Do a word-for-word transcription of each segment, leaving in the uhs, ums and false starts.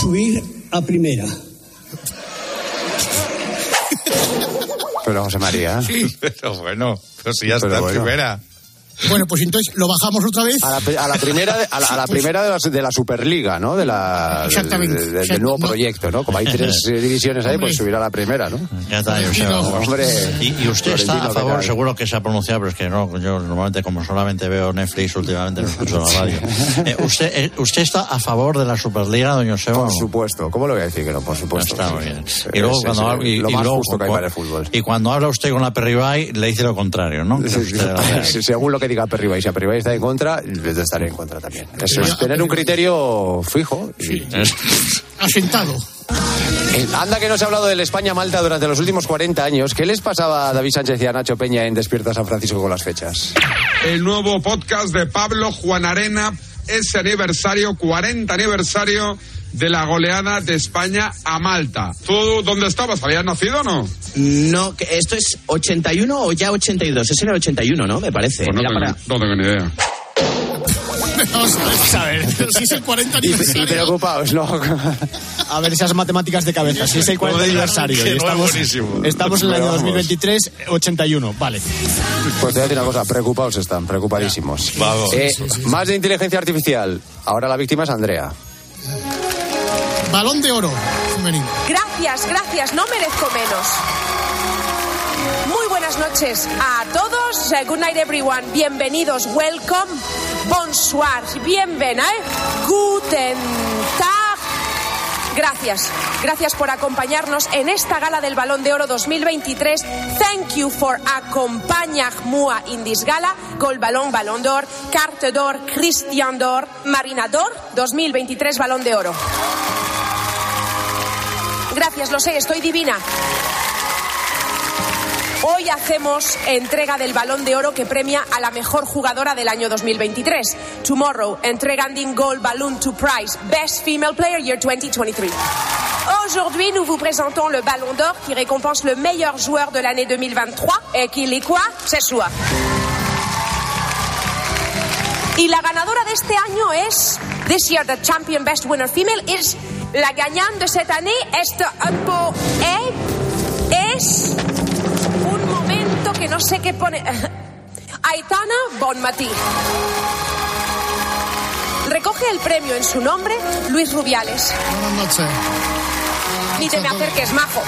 Subir a primera. Pero José María. Sí, pero bueno, pero si ya pero está en bueno. primera. Bueno, pues entonces lo bajamos otra vez. A la, a la primera, de, a la, a la primera de, la, de la Superliga, ¿no? De la, Exactamente. De, de, del nuevo no. proyecto, ¿no? Como hay tres divisiones ahí, Hombre. pues subir a la primera, ¿no? Ya está, yo sé, No, hombre. Y, y usted está Florentino, a favor, ¿qué tal? seguro que se ha pronunciado, pero es que no, yo normalmente como solamente veo Netflix últimamente no escucho la radio. Eh, usted, eh, ¿Usted está a favor de la Superliga, doña Joseba? Por supuesto. ¿Cómo lo voy a decir que no? Por supuesto. Está muy bien. Sí, Y luego sí, cuando sí, habla, y, lo y más luego, justo que hay cu- para el fútbol. Y cuando habla usted con la Perribay, le dice lo contrario, ¿no? Que usted- Sí, según lo que diga Perribay, si a Perribay está en contra, yo estaré en contra también. Eso es tener un criterio fijo. Y... Sí. Asentado. Eh, Anda que no se ha hablado del España-Malta durante los últimos cuarenta años. ¿Qué les pasaba a David Sánchez y a Nacho Peña en Despierta San Francisco con las fechas? El nuevo podcast de Pablo Juan Arena, ese aniversario, cuarenta aniversario de la goleada de España a Malta. ¿Tú dónde estabas? ¿Habías nacido o no? No, que esto es ochenta y uno o ya ochenta y dos. Ese era el ochenta y uno, ¿no? Me parece. Pues no, Mira tengo, para... no tengo ni idea. Vamos a ver. Pero si es el cuarenta Y, y aniversario. preocupados, ¿no? A ver esas matemáticas de cabeza. Si es el cuarenta aniversario. que y no es estamos, buenísimo. estamos en el Pero año vamos. dos mil veintitrés, ochenta y uno. Vale. Pues te voy a decir una cosa, preocupados están, preocupadísimos. Vamos. Eh, más de inteligencia artificial. Ahora la víctima es Andrea. Balón de oro femenino. Gracias, gracias, no merezco menos. Muy buenas noches a todos. Uh, good night everyone. Bienvenidos, welcome, bonsoir, bienvenue, guten Tag. Gracias, gracias por acompañarnos en esta gala del Balón de Oro dos mil veintitrés. Thank you for acompañar-moi in this gala. Gold Balón, Balón d'Or, Carte d'Or, Christian d'Or, Marina d'Or, dos mil veintitrés Balón de Oro. Gracias, lo sé, estoy divina. Hoy hacemos entrega del Balón de Oro que premia a la mejor jugadora del año dos mil veintitrés. Tomorrow, entregando Gold Balloon to Prize, Best Female Player Year twenty twenty-three. Aujourd'hui, nous vous présentons le Ballon d'Or qui récompense le meilleur joueur de l'année deux mille vingt-trois. Et qu'il est quoi? C'est soi. Y la ganadora de este año es, this year the champion best winner female is, la gagnante de cette année, este un es un momento que no sé qué pone. Aitana Bonmatí. Recoge el premio en su nombre Luis Rubiales. Buenas noches. Ni te me acerques, majo.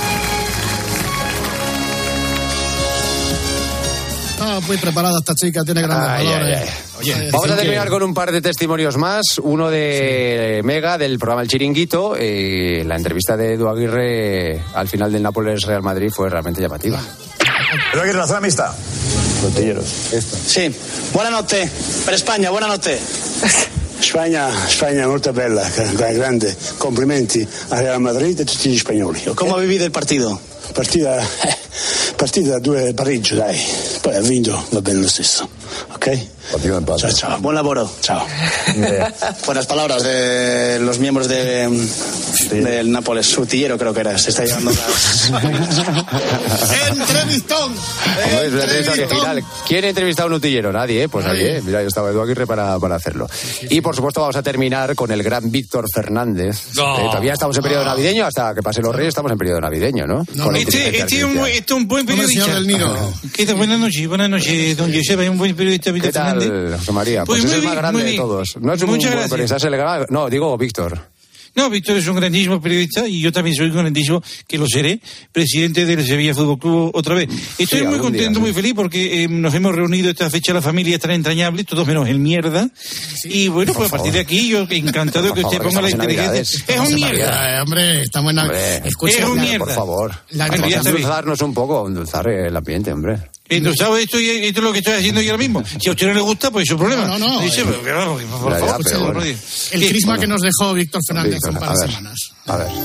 Está muy preparada esta chica, tiene grandes Ay, valores. ay, ay. Oye, Vamos a dicen terminar que- con un par de testimonios más. Uno de Mega, del programa El Chiringuito. Eh, la entrevista de Edu Aguirre al final del Nápoles-Real Madrid fue realmente llamativa. Edu Aguirre, la zona mixta. Tortilleros. Sì, buonanotte per Spagna, buonanotte. Spagna, Spagna molto bella, grande. Complimenti a Real Madrid e tutti gli spagnoli. Okay? Come ha vivido il partito? Partita, eh, partita due pareggio, dai. Poi ha vinto, va bene lo stesso. Ok? Ciao, ciao. Buen laboro. Ciao. Buenas palabras de los miembros de, del Nápoles. Surtillero creo que era. Se está llevando las... ¡Entrevistón! Hombre, es una entrevista original. ¿Quién ha entrevistado a un utillero? Nadie, ¿eh? Pues nadie. ¿eh? Mira, yo estaba Edu Aguirre para, para hacerlo. Y por supuesto vamos a terminar con el gran Víctor Fernández. No. Eh, todavía estamos en periodo navideño, hasta que pasen los Reyes estamos en periodo navideño, ¿no? No, Con la Este, inteligencia este, es un, artificial. este es un buen Hombre, señor periodista. del Nino. ¿Qué tal? Buenas noches, buenas noches, don Joseba, es un buen periodista, Víctor ¿Qué tal, Fernández. José María? Pues, Pues es muy el más bien, grande muy de bien. todos. No es un Muchas buen gracias. periodista, es el gran... No, digo Víctor. No, Víctor es un grandísimo periodista y yo también soy un grandísimo, que lo seré, presidente del Sevilla Fútbol Club otra vez. Estoy Sí, muy algún contento, día, sí. muy feliz porque eh, nos hemos reunido esta fecha, la familia está entrañable, todos menos el mierda. Y bueno, Por pues a partir favor. de aquí yo encantado Por que usted favor, ponga la estamos en inteligencia. Navidades. Es un mierda. Eh, hombre, estamos en... Hombre, Escucha, es un la- mierda. Por favor. La- Vamos ya a está bien. endulzarnos un poco, endulzar el ambiente, hombre. Entonces, ¿sabes? Esto, esto es lo que estoy haciendo yo ahora mismo. Si a usted no le gusta, pues es su problema. No, no, no, Dice, eh. pero, claro, por favor, Ya, ya, por pero favor, bueno. El Sí, crisma bueno. que nos dejó Víctor Fernández hace Víctor, un par a de ver, semanas. a ver.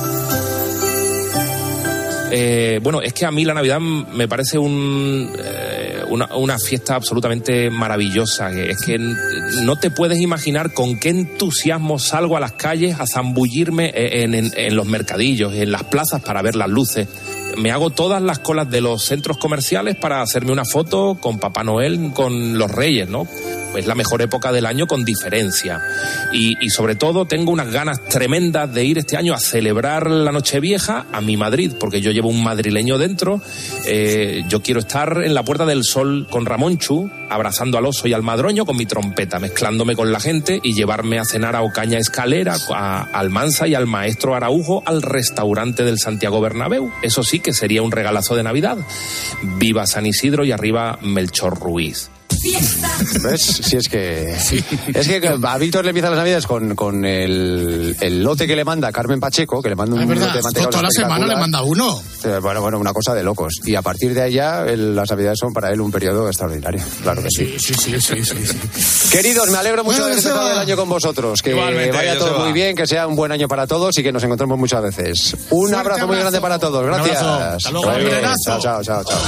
Eh, bueno, es que a mí la Navidad me parece un, eh, una, una fiesta absolutamente maravillosa. Es que no te puedes imaginar con qué entusiasmo salgo a las calles a zambullirme en, en, en los mercadillos, en las plazas para ver las luces. Me hago todas las colas de los centros comerciales para hacerme una foto con Papá Noel, con los Reyes, ¿no? es la mejor época del año con diferencia. Y, y sobre todo tengo unas ganas tremendas de ir este año a celebrar la Nochevieja a mi Madrid, porque yo llevo un madrileño dentro. Eh, yo quiero estar en la Puerta del Sol con Ramonchu, abrazando al oso y al madroño con mi trompeta, mezclándome con la gente y llevarme a cenar a Ocaña Escalera, a Almansa y al maestro Araujo al restaurante del Santiago Bernabéu. Eso sí que sería un regalazo de Navidad. Viva San Isidro y arriba Melchor Ruiz. ¿Ves? Si es que sí. Es que a Víctor le empiezan las navidades con, con el, el lote que le manda Carmen Pacheco, que le manda un es verdad, lote de mantecado. toda la semana le manda uno. Bueno, bueno, una cosa de locos. Y a partir de allá, el, las navidades son para él un periodo extraordinario. Claro que sí. Sí, sí, sí, sí, sí, sí. Queridos, me alegro mucho bueno, de haber empezado el año con vosotros. Que igualmente, vaya todo muy bien, que sea un buen año para todos y que nos encontremos muchas veces. Un Fuerte abrazo muy abrazo. grande para todos. Gracias. Hasta luego. Chao, chao, chao, chao.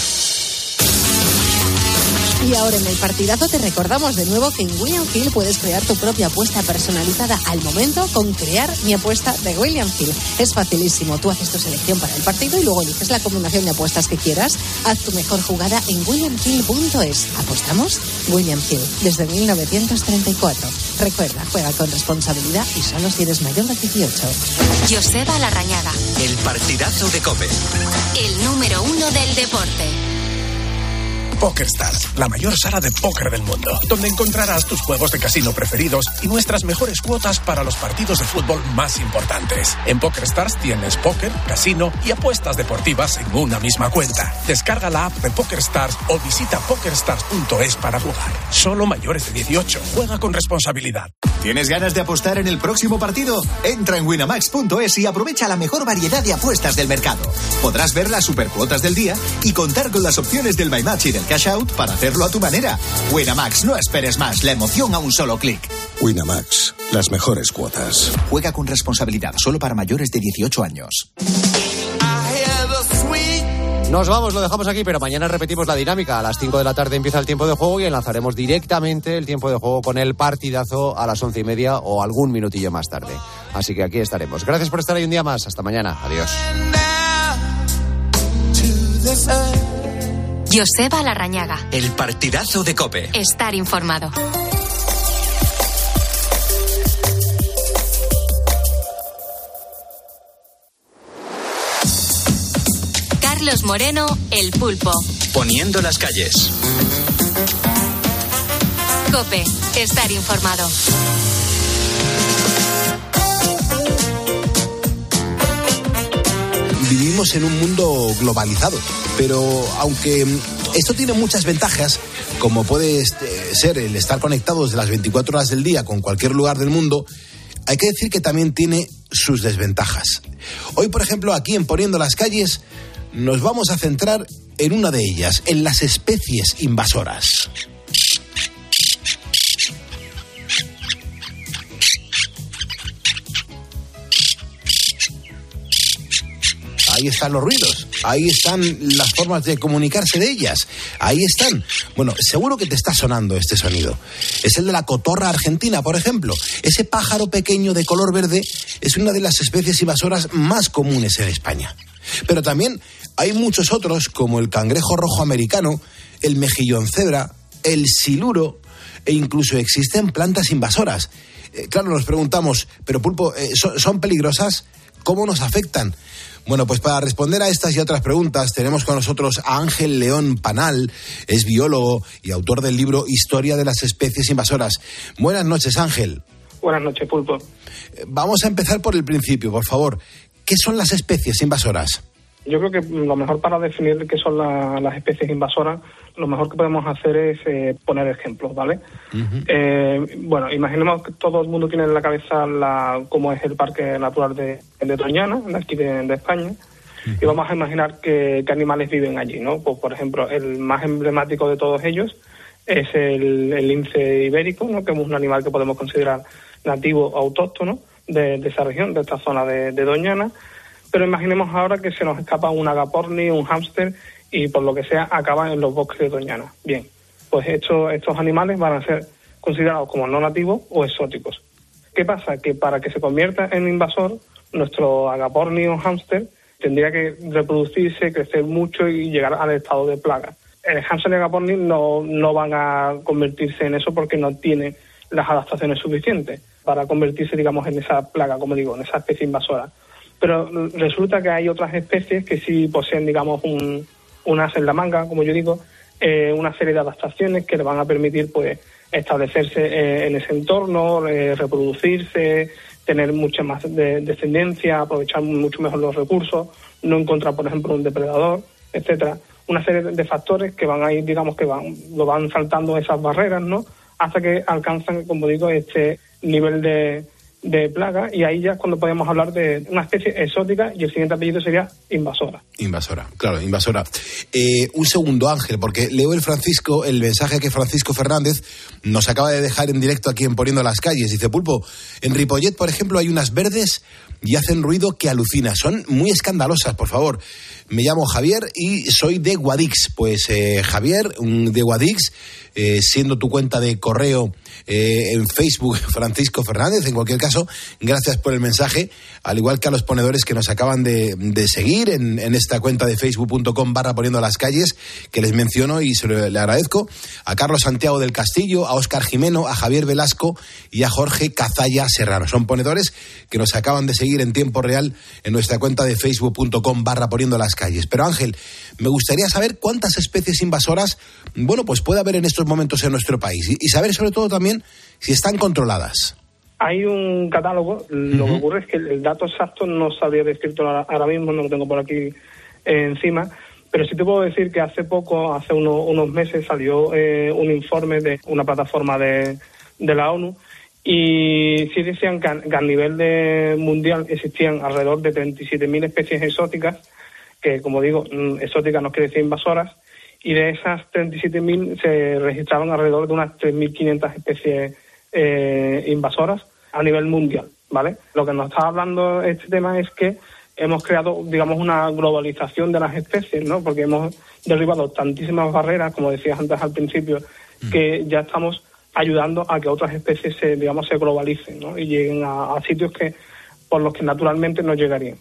Y ahora en el partidazo te recordamos de nuevo que en William Hill puedes crear tu propia apuesta personalizada al momento con Crear mi apuesta de William Hill. Es facilísimo, tú haces tu selección para el partido y luego eliges la combinación de apuestas que quieras. Haz tu mejor jugada en william hill punto es. ¿Apostamos? William Hill, desde mil novecientos treinta y cuatro. Recuerda, juega con responsabilidad y solo si eres mayor de dieciocho. Joseba Larrañaga. El partidazo de COPE. El número uno del deporte. PokerStars, la mayor sala de póker del mundo, donde encontrarás tus juegos de casino preferidos y nuestras mejores cuotas para los partidos de fútbol más importantes. En PokerStars tienes póker, casino y apuestas deportivas en una misma cuenta. Descarga la app de PokerStars o visita pokerstars punto es para jugar. Solo mayores de dieciocho. Juega con responsabilidad. ¿Tienes ganas de apostar en el próximo partido? Entra en winamax punto es y aprovecha la mejor variedad de apuestas del mercado. Podrás ver las supercuotas del día y contar con las opciones del My Match y del Cash Out para hacerlo a tu manera. Winamax, no esperes más, la emoción a un solo clic. Winamax, las mejores cuotas. Juega con responsabilidad, solo para mayores de dieciocho años. Nos vamos, lo dejamos aquí, pero mañana repetimos la dinámica. A las cinco de la tarde empieza el tiempo de juego y enlazaremos directamente el tiempo de juego con el partidazo a las once y media o algún minutillo más tarde. Así que aquí estaremos. Gracias por estar ahí un día más. Hasta mañana. Adiós. Joseba Larrañaga. El partidazo de COPE. Estar informado. Carlos Moreno, El Pulpo. Poniendo las calles. COPE. Estar informado. Vivimos en un mundo globalizado, pero aunque esto tiene muchas ventajas, como puede ser el estar conectados de las veinticuatro horas del día con cualquier lugar del mundo, hay que decir que también tiene sus desventajas. Hoy, por ejemplo, aquí en Poniendo las Calles, nos vamos a centrar en una de ellas, en las especies invasoras. Ahí están los ruidos, ahí están las formas de comunicarse de ellas, ahí están. Bueno, seguro que te está sonando este sonido. Es el de la cotorra argentina, por ejemplo. Ese pájaro pequeño de color verde es una de las especies invasoras más comunes en España. Pero también hay muchos otros, como el cangrejo rojo americano, el mejillón cebra, el siluro, e incluso existen plantas invasoras. Eh, claro, nos preguntamos, pero Pulpo, eh, ¿son, ¿son peligrosas? ¿Cómo nos afectan? Bueno, pues para responder a estas y otras preguntas tenemos con nosotros a Ángel León Panal, es biólogo y autor del libro Historia de las especies invasoras. Buenas noches, Ángel. Buenas noches, Pulpo. Vamos a empezar por el principio, por favor. ¿Qué son las especies invasoras? Yo creo que lo mejor para definir qué son la, las especies invasoras, lo mejor que podemos hacer es eh, poner ejemplos, ¿vale? Uh-huh. Eh, bueno, imaginemos que todo el mundo tiene en la cabeza la, cómo es el Parque Natural de, de Doñana, de aquí de, de España, uh-huh. Y vamos a imaginar qué animales viven allí, ¿no? Pues, por ejemplo, el más emblemático de todos ellos es el, el lince ibérico, ¿no? Que es un animal que podemos considerar nativo o autóctono de, de esa región, de esta zona de, de Doñana. Pero imaginemos ahora que se nos escapa un agaporni, un hámster, y por lo que sea acaban en los bosques de Doñana. Bien, pues estos, estos animales van a ser considerados como no nativos o exóticos. ¿Qué pasa? Que para que se convierta en invasor, nuestro agaporni o hámster tendría que reproducirse, crecer mucho y llegar al estado de plaga. el Hansen y el Gaporni no, no van a convertirse en eso porque no tiene las adaptaciones suficientes para convertirse, digamos, en esa plaga, como digo, en esa especie invasora. Pero resulta que hay otras especies que sí poseen, digamos, un, un as en la manga, como yo digo, eh, una serie de adaptaciones que le van a permitir, pues, establecerse eh, en ese entorno, eh, reproducirse, tener mucha más de, descendencia, aprovechar mucho mejor los recursos, no encontrar, por ejemplo, un depredador, etcétera. Una serie de factores que van a ir, digamos, que van, lo van saltando esas barreras, ¿no? Hasta que alcanzan, como digo, este nivel de, de plaga, y ahí ya es cuando podemos hablar de una especie exótica, y el siguiente apellido sería invasora. Invasora, claro, invasora. Eh, un segundo, Ángel, porque leo el Francisco, el mensaje que Francisco Fernández nos acaba de dejar en directo aquí en Poniendo las Calles. Dice, Pulpo, en Ripollet, por ejemplo, hay unas verdes y hacen ruido que alucina. Son muy escandalosas, por favor. Me llamo Javier y soy de Guadix. Pues eh, Javier, de Guadix, eh, siendo tu cuenta de correo eh, en Facebook, Francisco Fernández. En cualquier caso, gracias por el mensaje, al igual que a los ponedores que nos acaban de, de seguir en, en esta cuenta de facebook.com barra Poniendo las Calles, que les menciono y se lo, le agradezco. A Carlos Santiago del Castillo, a Óscar Jimeno, a Javier Velasco y a Jorge Cazalla Serrano. Son ponedores que nos acaban de seguir en tiempo real en nuestra cuenta de facebook.com barra Poniendo las Calles. Pero Ángel, me gustaría saber cuántas especies invasoras, bueno, pues puede haber en estos momentos en nuestro país, y, y saber sobre todo también si están controladas. Hay un catálogo, lo uh-huh. que ocurre es que el dato exacto no sabría decirte ahora mismo, no lo tengo por aquí eh, encima, pero sí te puedo decir que hace poco, hace uno, unos meses, salió eh, un informe de una plataforma de, de la ONU, y sí decían que a, que a nivel de mundial existían alrededor de treinta y siete mil especies exóticas, que, como digo, exóticas no quiere decir invasoras, y de esas treinta y siete mil se registraban alrededor de unas tres mil quinientas especies eh, invasoras a nivel mundial, ¿vale? Lo que nos está hablando este tema es que hemos creado, digamos, una globalización de las especies, ¿no? Porque hemos derribado tantísimas barreras, como decías antes al principio, mm. que ya estamos ayudando a que otras especies se, digamos, se globalicen, ¿no? Y lleguen a, a sitios que por los que naturalmente no llegarían.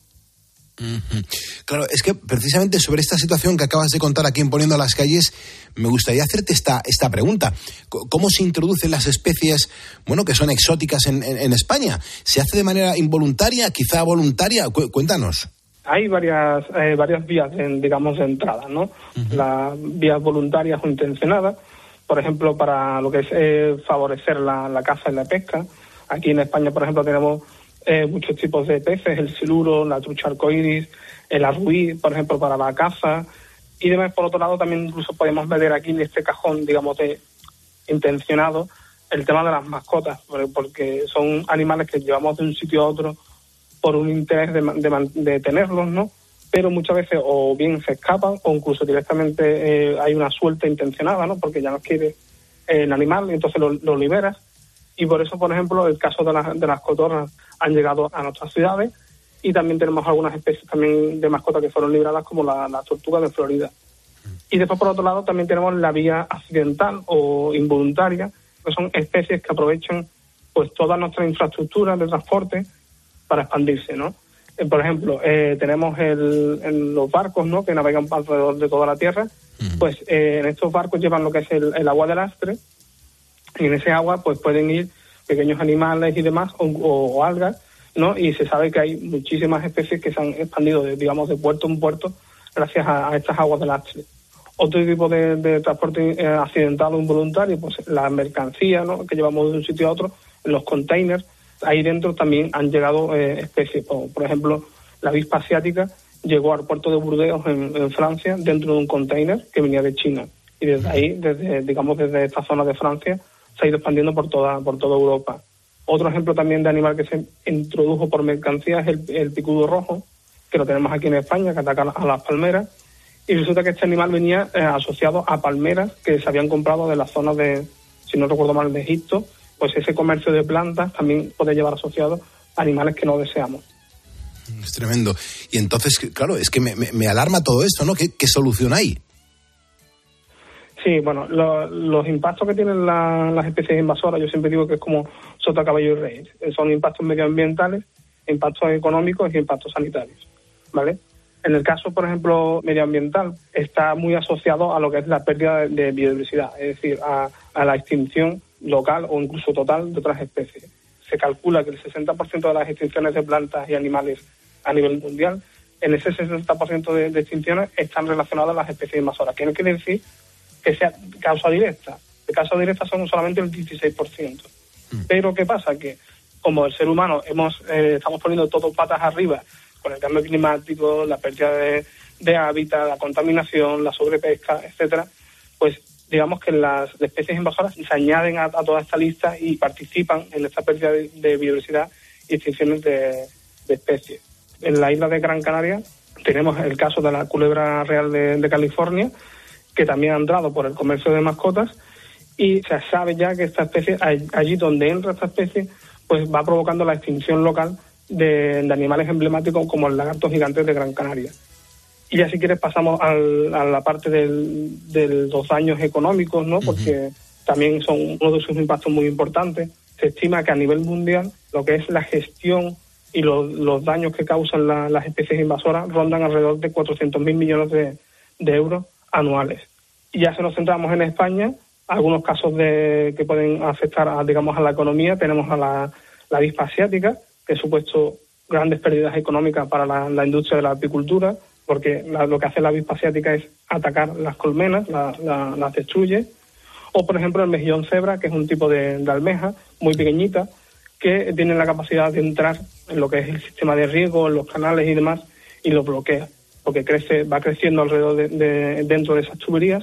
Uh-huh. Claro, es que precisamente sobre esta situación que acabas de contar aquí en Poniendo las Calles, me gustaría hacerte esta, esta pregunta. ¿Cómo se introducen las especies, bueno, que son exóticas en, en, en España? ¿Se hace de manera involuntaria, quizá voluntaria? Cu- cuéntanos. Hay varias eh, varias vías, de, digamos, de entrada, ¿no? Uh-huh. Las vías voluntarias o intencionadas, por ejemplo, para lo que es eh, favorecer la, la caza y la pesca. Aquí en España, por ejemplo, tenemos Eh, muchos tipos de peces, el siluro, la trucha arcoíris, el arruí, por ejemplo, para la caza, y demás. Por otro lado, también incluso podemos meter aquí en este cajón, digamos, de intencionado, el tema de las mascotas, porque son animales que llevamos de un sitio a otro por un interés de, de, de tenerlos, ¿no? Pero muchas veces o bien se escapan o incluso directamente eh, hay una suelta intencionada, ¿no? Porque ya no quiere eh, el animal y entonces lo, lo liberas. Y por eso, por ejemplo, el caso de, la, de las cotorras han llegado a nuestras ciudades, y también tenemos algunas especies también de mascotas que fueron libradas, como la, la tortuga de Florida. Y después, por otro lado, también tenemos la vía accidental o involuntaria, que son especies que aprovechan pues toda nuestra infraestructura de transporte para expandirse, ¿no? Eh, por ejemplo, eh, tenemos el, el, los barcos, ¿no?, que navegan alrededor de toda la Tierra. Pues eh, en estos barcos llevan lo que es el, el agua de lastre, y en ese agua pues pueden ir pequeños animales y demás, o, o, o algas, ¿no? Y se sabe que hay muchísimas especies que se han expandido, de, digamos, de puerto en puerto gracias a, a estas aguas de lastre. Otro tipo de, de transporte eh, accidental o involuntario, pues la mercancía, ¿no?, que llevamos de un sitio a otro, en los containers. Ahí dentro también han llegado eh, especies, como por ejemplo la avispa asiática llegó al puerto de Burdeos en, en Francia dentro de un container que venía de China, y desde ahí, desde digamos desde esta zona de Francia, se ha ido expandiendo por toda por toda Europa. Otro ejemplo también de animal que se introdujo por mercancía es el, el picudo rojo, que lo tenemos aquí en España, que ataca a las palmeras, y resulta que este animal venía eh, asociado a palmeras que se habían comprado de las zonas de, si no recuerdo mal, de Egipto. Pues ese comercio de plantas también puede llevar asociado a animales que no deseamos. Es tremendo. Y entonces, claro, es que me, me, me alarma todo esto, ¿no? ¿Qué, qué solución hay? Sí, bueno, lo, los impactos que tienen la, las especies invasoras, yo siempre digo que es como sota, caballo y rey. Son impactos medioambientales, impactos económicos y impactos sanitarios, ¿vale? En el caso, por ejemplo, medioambiental, está muy asociado a lo que es la pérdida de, de biodiversidad, es decir, a, a la extinción local o incluso total de otras especies. Se calcula que el sesenta por ciento de las extinciones de plantas y animales a nivel mundial, en ese sesenta por ciento de, de extinciones están relacionadas a las especies invasoras, que no quiere decir que sea causa directa. De causa directa son solamente el dieciséis por ciento. Mm. Pero ¿qué pasa? Que como el ser humano hemos eh, estamos poniendo todo patas arriba con el cambio climático, la pérdida de, de hábitat, la contaminación, la sobrepesca, etcétera, pues digamos que las especies invasoras se añaden a, a toda esta lista y participan en esta pérdida de, de biodiversidad y extinciones de, de especies. En la isla de Gran Canaria tenemos el caso de la culebra real de, de California, que también ha entrado por el comercio de mascotas, y se sabe ya que esta especie, allí donde entra esta especie, pues va provocando la extinción local de, de animales emblemáticos como el lagarto gigante de Gran Canaria. Y ya si quieres pasamos al, a la parte del, de los daños económicos, ¿no? Porque uh-huh. también son uno de sus impactos muy importantes. Se estima que a nivel mundial lo que es la gestión y los, los daños que causan la, las especies invasoras rondan alrededor de cuatrocientos mil millones de, de euros anuales. Y ya si nos centramos en España, algunos casos de que pueden afectar a, digamos, a la economía, tenemos a la, la avispa asiática, que ha supuesto grandes pérdidas económicas para la, la industria de la apicultura, porque la, lo que hace la avispa asiática es atacar las colmenas, la, la, las destruye. O, por ejemplo, el mejillón cebra, que es un tipo de, de almeja muy pequeñita, que tiene la capacidad de entrar en lo que es el sistema de riego, en los canales y demás, y lo bloquea, porque crece, va creciendo alrededor de, de dentro de esas tuberías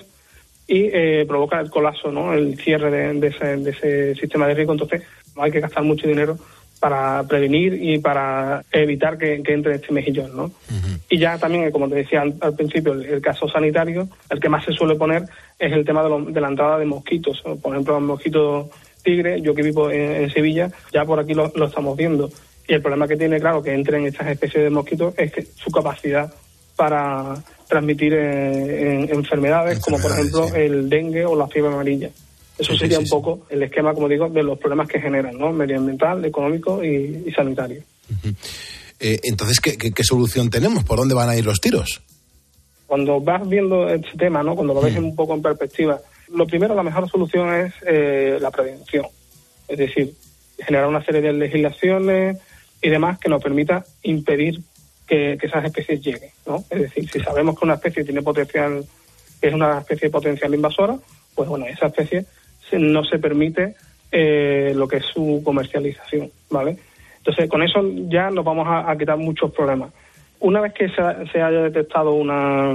y eh, provoca el colapso, ¿no? El cierre de, de, ese, de ese sistema de riego. Entonces no hay que gastar mucho dinero para prevenir y para evitar que, que entre este mejillón, ¿no? Uh-huh. Y ya también, como te decía al, al principio, el, el caso sanitario, el que más se suele poner es el tema de, lo, de la entrada de mosquitos. Por ejemplo, el mosquito tigre, yo que vivo en, en Sevilla, ya por aquí lo, lo estamos viendo. Y el problema que tiene, claro, que entren estas especies de mosquitos es que su capacidad para transmitir eh, en, enfermedades, como por ejemplo sí. el dengue o la fiebre amarilla. Eso sí, sería sí, sí, un poco sí. el esquema, como digo, de los problemas que generan, ¿no? Medioambiental, económico y, y sanitario. Uh-huh. Eh, entonces, ¿qué, qué, ¿qué solución tenemos? ¿Por dónde van a ir los tiros? Cuando vas viendo este tema, ¿no? Cuando lo ves uh-huh. un poco en perspectiva, lo primero, la mejor solución es eh, la prevención. Es decir, generar una serie de legislaciones y demás que nos permita impedir que, que esas especies lleguen, ¿no? Es decir, si sabemos que una especie tiene potencial, que es una especie potencial invasora, pues bueno, esa especie no se permite eh, lo que es su comercialización, ¿vale? Entonces, con eso ya nos vamos a, a quitar muchos problemas. Una vez que se, se haya detectado una,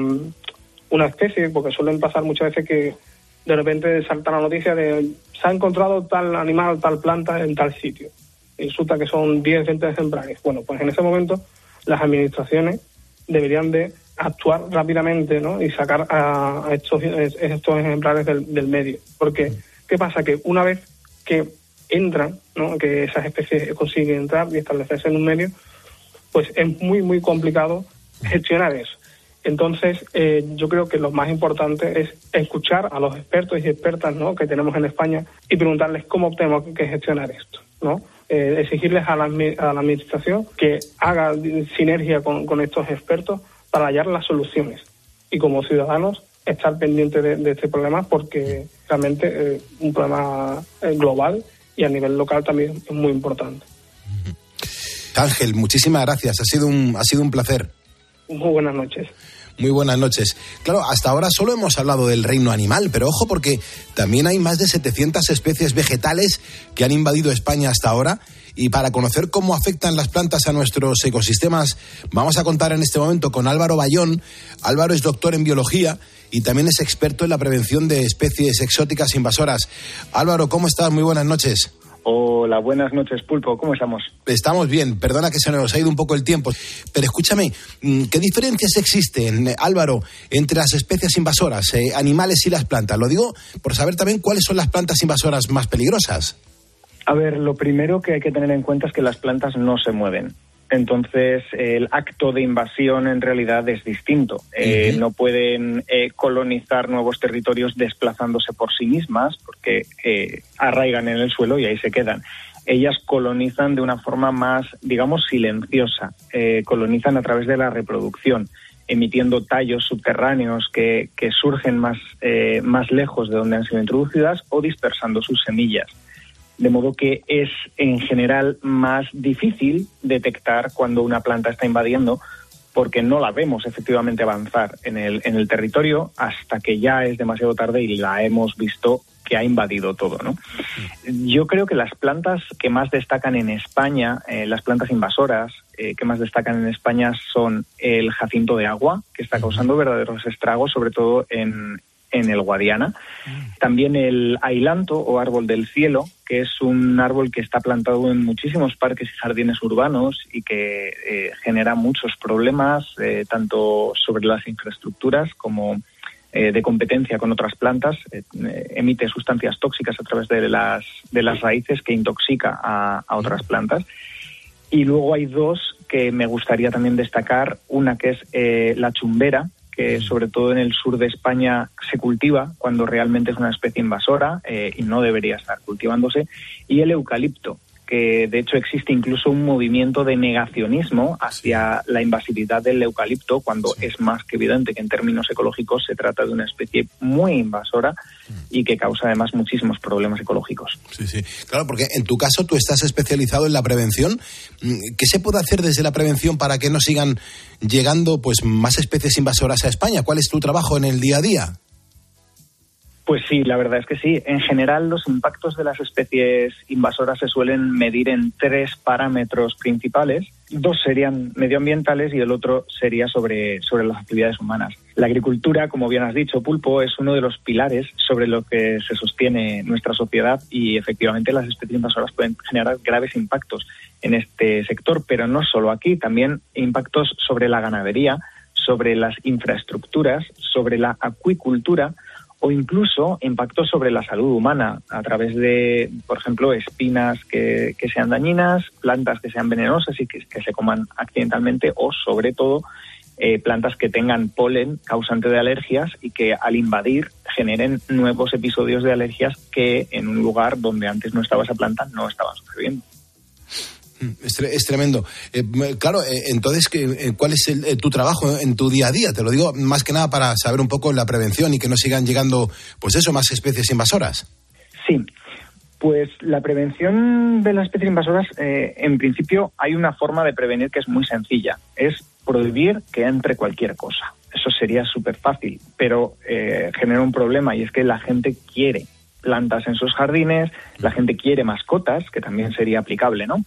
una especie, porque suelen pasar muchas veces que de repente salta la noticia de se ha encontrado tal animal, tal planta en tal sitio. Y resulta que son diez, veinte ejemplares. Bueno, pues en ese momento las administraciones deberían de actuar rápidamente, ¿no? Y sacar a, a estos, estos ejemplares del, del medio. Porque, ¿qué pasa? Que una vez que entran, ¿no? Que esas especies consiguen entrar y establecerse en un medio, pues es muy, muy complicado gestionar eso. Entonces, eh, yo creo que lo más importante es escuchar a los expertos y expertas, ¿no? que tenemos en España y preguntarles cómo tenemos que gestionar esto, ¿no? Eh, exigirles a la, a la administración que haga sinergia con, con estos expertos para hallar las soluciones. Y como ciudadanos, estar pendientes de, de este problema porque realmente es eh, un problema eh, global y a nivel local también es muy importante. Ángel, muchísimas gracias. Ha sido un, ha sido un placer. Muy buenas noches. Muy buenas noches. Claro, hasta ahora solo hemos hablado del reino animal, pero ojo porque también hay más de setecientas especies vegetales que han invadido España hasta ahora. Y para conocer cómo afectan las plantas a nuestros ecosistemas, vamos a contar en este momento con Álvaro Bayón. Álvaro es doctor en biología y también es experto en la prevención de especies exóticas invasoras. Álvaro, ¿cómo estás? Muy buenas noches. Hola, buenas noches, Pulpo. ¿Cómo estamos? Estamos bien. Perdona que se nos ha ido un poco el tiempo. Pero escúchame, ¿qué diferencias existen, Álvaro, entre las especies invasoras, eh, animales y las plantas? Lo digo por saber también cuáles son las plantas invasoras más peligrosas. A ver, lo primero que hay que tener en cuenta es que las plantas no se mueven. Entonces, el acto de invasión en realidad es distinto. Eh, uh-huh. No pueden eh, colonizar nuevos territorios desplazándose por sí mismas, porque eh, arraigan en el suelo y ahí se quedan. Ellas colonizan de una forma más, digamos, silenciosa. Eh, colonizan a través de la reproducción. emitiendo tallos subterráneos que, que surgen más, eh, más lejos de donde han sido introducidas, o dispersando sus semillas. De modo que es en general más difícil detectar cuando una planta está invadiendo, porque no la vemos efectivamente avanzar en el, en el territorio hasta que ya es demasiado tarde y la hemos visto que ha invadido todo, ¿no? Yo creo que las plantas que más destacan en España, eh, las plantas invasoras eh, que más destacan en España son el jacinto de agua, que está causando verdaderos estragos, sobre todo en, en el Guadiana. También el ailanto o árbol del cielo, que es un árbol que está plantado en muchísimos parques y jardines urbanos y que eh, genera muchos problemas, eh, tanto sobre las infraestructuras como eh, de competencia con otras plantas. Eh, emite sustancias tóxicas a través de las, de las raíces que intoxica a, a otras plantas. Y luego hay dos que me gustaría también destacar. Una que es eh, la chumbera, que sobre todo en el sur de España se cultiva cuando realmente es una especie invasora eh, y no debería estar cultivándose, y el eucalipto, que de hecho existe incluso un movimiento de negacionismo hacia la invasividad del eucalipto, cuando sí. es más que evidente que en términos ecológicos se trata de una especie muy invasora y que causa además muchísimos problemas ecológicos. Sí, sí. Claro, porque en tu caso tú estás especializado en la prevención. ¿Qué se puede hacer desde la prevención para que no sigan llegando pues más especies invasoras a España? ¿Cuál es tu trabajo en el día a día? Pues sí, la verdad es que sí. En general, los impactos de las especies invasoras se suelen medir en tres parámetros principales. Dos serían medioambientales y el otro sería sobre, sobre las actividades humanas. La agricultura, como bien has dicho, Pulpo, es uno de los pilares sobre lo que se sostiene nuestra sociedad, y efectivamente las especies invasoras pueden generar graves impactos en este sector, pero no solo aquí, también impactos sobre la ganadería, sobre las infraestructuras, sobre la acuicultura, o incluso impactos sobre la salud humana a través de, por ejemplo, espinas que, que sean dañinas, plantas que sean venenosas y que, que se coman accidentalmente, o sobre todo eh, plantas que tengan polen causante de alergias y que al invadir generen nuevos episodios de alergias que en un lugar donde antes no estaba esa planta no estaban sucediendo. Es, tre- es tremendo. Eh, claro, eh, entonces, eh, ¿cuál es el, eh, tu trabajo en tu día a día? Te lo digo más que nada para saber un poco la prevención y que no sigan llegando, pues eso, más especies invasoras. Sí, pues la prevención de las especies invasoras, eh, en principio hay una forma de prevenir que es muy sencilla. Es prohibir que entre cualquier cosa. Eso sería súper fácil, pero eh, genera un problema, y es que la gente quiere plantas en sus jardines, la gente quiere mascotas, que también sería aplicable, ¿no?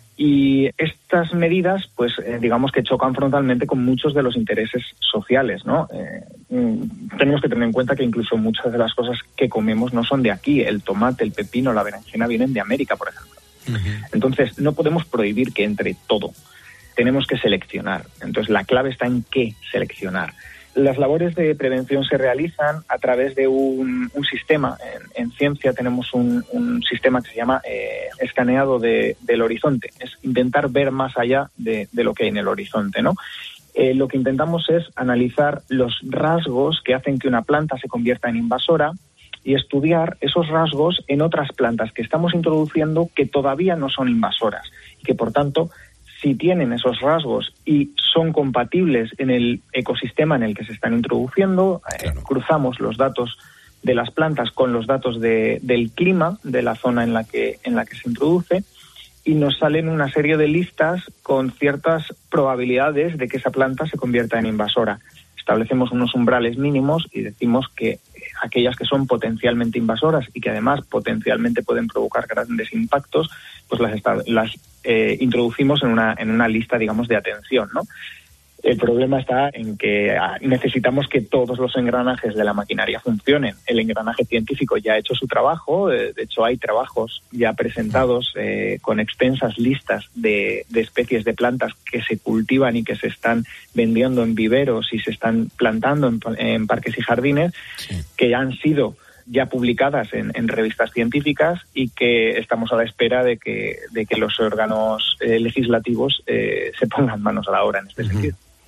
Y estas medidas, pues eh, digamos que chocan frontalmente con muchos de los intereses sociales, ¿no? Eh, mm, tenemos que tener en cuenta que incluso muchas de las cosas que comemos no son de aquí. El tomate, el pepino, la berenjena vienen de América, por ejemplo. Uh-huh. Entonces, no podemos prohibir que entre todo. Tenemos que seleccionar. Entonces, la clave está en qué seleccionar. Las labores de prevención se realizan a través de un, un sistema. En, en ciencia tenemos un, un sistema que se llama eh, escaneado de, del horizonte. Es intentar ver más allá de, de lo que hay en el horizonte, ¿no? Eh, lo que intentamos es analizar los rasgos que hacen que una planta se convierta en invasora y estudiar esos rasgos en otras plantas que estamos introduciendo que todavía no son invasoras y que, por tanto, si tienen esos rasgos y son compatibles en el ecosistema en el que se están introduciendo, claro. eh, cruzamos los datos de las plantas con los datos de, del clima de la zona en la que en la que se introduce, y nos salen una serie de listas con ciertas probabilidades de que esa planta se convierta en invasora. Establecemos unos umbrales mínimos y decimos que aquellas que son potencialmente invasoras y que además potencialmente pueden provocar grandes impactos, pues las, esta- las eh, introducimos en una, en una lista, digamos, de atención, ¿no? El problema está en que necesitamos que todos los engranajes de la maquinaria funcionen. El engranaje científico ya ha hecho su trabajo, de hecho hay trabajos ya presentados eh, con extensas listas de, de especies de plantas que se cultivan y que se están vendiendo en viveros y se están plantando en, en parques y jardines, sí. que han sido ya publicadas en, en revistas científicas y que estamos a la espera de que, de que los órganos eh, legislativos eh, se pongan manos a la obra en este uh-huh. sentido.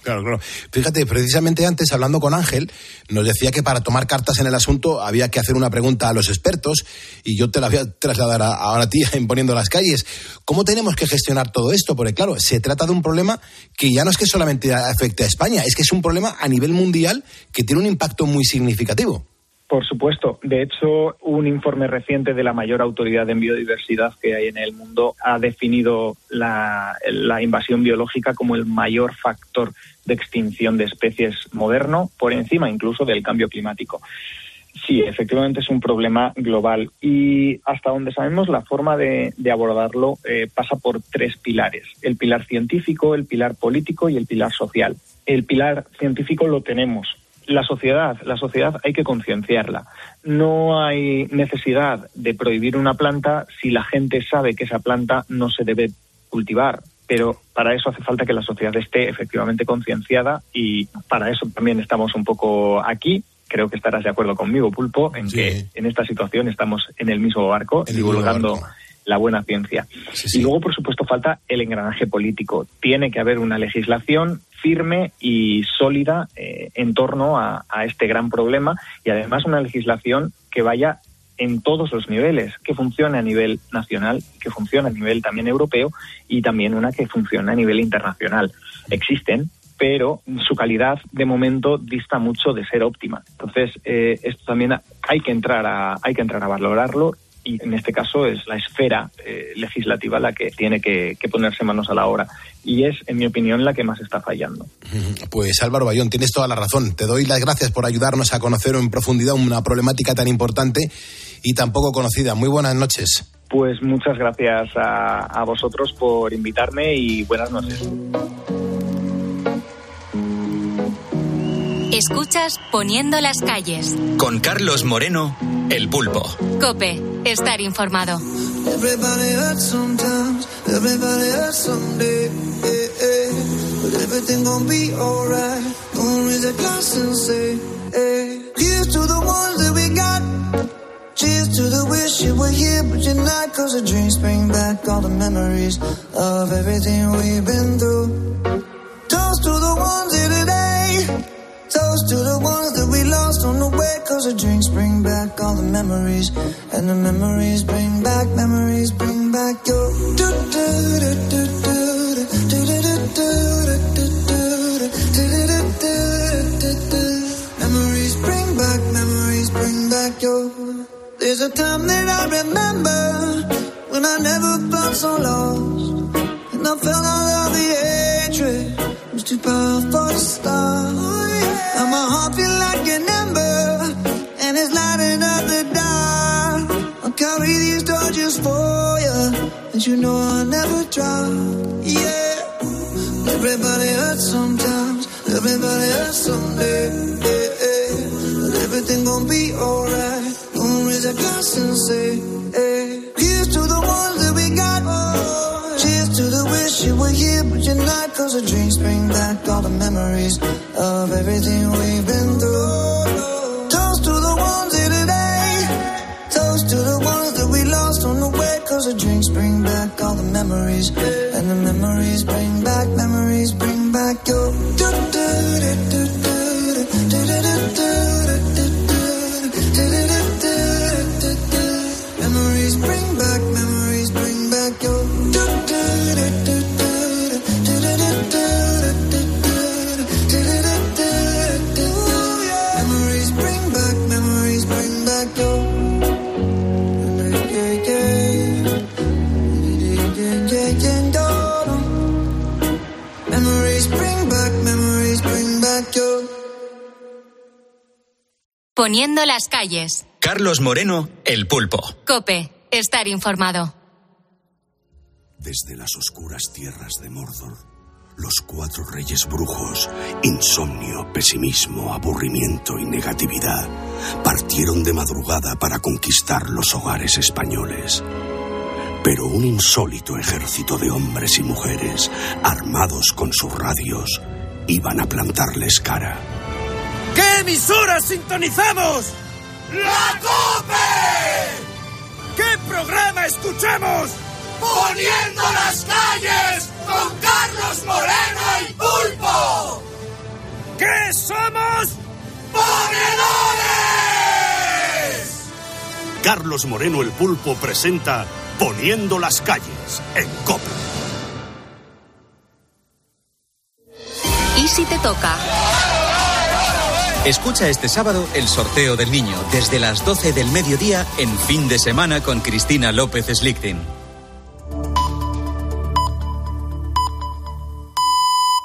Claro, claro. Fíjate, precisamente antes, hablando con Ángel, nos decía que para tomar cartas en el asunto había que hacer una pregunta a los expertos, y yo te la voy a trasladar a, ahora a ti, en Poniendo las Calles. ¿Cómo tenemos que gestionar todo esto? Porque, claro, se trata de un problema que ya no es que solamente afecte a España, es que es un problema a nivel mundial que tiene un impacto muy significativo. Por supuesto. De hecho, un informe reciente de la mayor autoridad en biodiversidad que hay en el mundo ha definido la, la invasión biológica como el mayor factor de extinción de especies moderno, por encima incluso del cambio climático. Sí, efectivamente es un problema global y hasta donde sabemos la forma de, de abordarlo eh, pasa por tres pilares. El pilar científico, el pilar político y el pilar social. El pilar científico lo tenemos. La sociedad, la sociedad hay que concienciarla. No hay necesidad de prohibir una planta si la gente sabe que esa planta no se debe cultivar. Pero para eso hace falta que la sociedad esté efectivamente concienciada y para eso también estamos un poco aquí. Creo que estarás de acuerdo conmigo, Pulpo, en sí. que en esta situación estamos en el mismo barco, el divulgando mismo barco. La buena ciencia. Sí, sí. Y luego, por supuesto, falta el engranaje político. Tiene que haber una legislación firme y sólida eh, en torno a, a este gran problema y además una legislación que vaya en todos los niveles, que funcione a nivel nacional, que funcione a nivel también europeo y también una que funcione a nivel internacional. Existen, pero su calidad de momento dista mucho de ser óptima. Entonces, eh, esto también hay que entrar a hay que entrar a valorarlo. Y en este caso es la esfera eh, legislativa la que tiene que, que ponerse manos a la obra. Y es, en mi opinión, la que más está fallando. Pues Álvaro Bayón, tienes toda la razón. Te doy las gracias por ayudarnos a conocer en profundidad una problemática tan importante y tan poco conocida. Muy buenas noches. Pues muchas gracias a, a vosotros por invitarme y buenas noches. Escuchas Poniendo las Calles. Con Carlos Moreno, El Pulpo. COPE. Estar informado. Everybody hurts sometimes, everybody hurts someday, eh, eh. But everything gon' be alright. Gonna raise a glass and say, eh. Here's to the ones that we got. Cheers to the wish you were here, but you're not. Cause the dreams bring back all the memories of everything we've been through. Toast to the ones here today. Toast to the ones that we lost on the way. Cause the drinks bring back all the memories. And the memories bring back, memories bring back your memories bring back, memories bring back your. There's a time that I remember when I never felt so lost. And I felt all of the hatred. It was too powerful to stop. And my heart feel like an ember, and it's lighting up the dark. I'll carry these torches for you, and you know I'll never drop. Yeah, everybody hurts sometimes, everybody hurts someday. Yeah, yeah. But everything gon' be alright. Gonna raise a glass and say, hey. Here's to the ones that we got. Oh, cheers to the wish you were here, but you're not. Cause the drinks bring back all the memories of everything we've been through. Toast to the ones here today. Toast to the ones that we lost on the way. Cause the drinks bring back all the memories. And the memories bring back, memories bring back your. Memories bring back, memories bring back your. Poniendo las Calles. Carlos Moreno, El Pulpo. COPE. Estar informado. Desde las oscuras tierras de Mordor, los cuatro reyes brujos, insomnio, pesimismo, aburrimiento y negatividad, partieron de madrugada para conquistar los hogares españoles. Pero un insólito ejército de hombres y mujeres, armados con sus radios, iban a plantarles cara. ¿Qué emisora sintonizamos? ¡La COPE! ¿Qué programa escuchamos? ¡Poniendo las Calles con Carlos Moreno, El Pulpo! Carlos Moreno el Pulpo presenta Poniendo las calles en COPE. ¿Y si te toca? Escucha este sábado el sorteo del niño desde las doce del mediodía en Fin de Semana con Cristina López Slichting.